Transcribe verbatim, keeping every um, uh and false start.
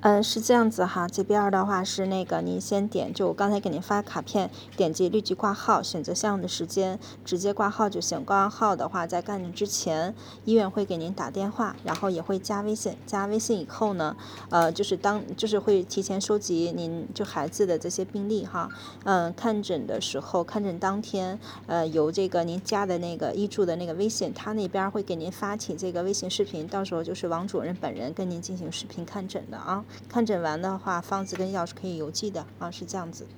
嗯，是这样子哈，这边儿的话是那个您先点，就我刚才给您发卡片，点击立即挂号，选择相应的时间，直接挂号就行。挂完号的话，在干诊之前，医院会给您打电话，然后也会加微信。加微信以后呢，呃，就是当就是会提前收集您就孩子的这些病历哈。嗯，看诊的时候，看诊当天，呃，由这个您加的那个医助的那个微信，他那边会给您发起这个微信视频，到时候就是王主任本人跟您进行视频看诊的啊。看诊完的话，方子跟药是可以邮寄的啊，是这样子。